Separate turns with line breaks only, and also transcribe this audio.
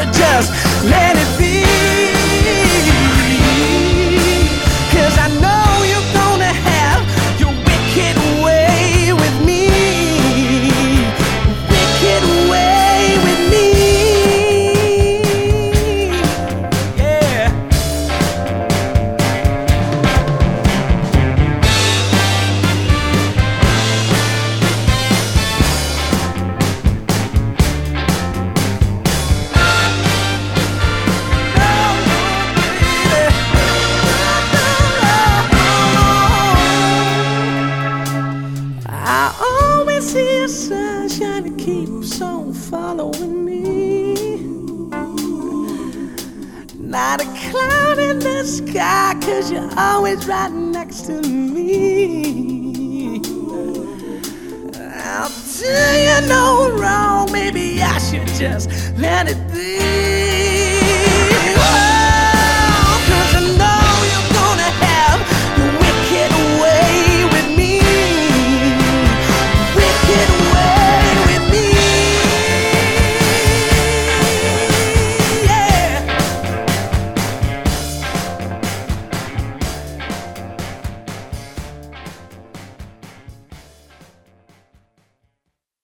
should just let it be. 'Cause I know you're gonna have your wicked way with me. Wicked way with me. Yeah. I always see a sunshine that keeps on following me. Not a cloud in the sky, 'cause you're always right next to me. I'll do you no wrong, maybe I should just let it be.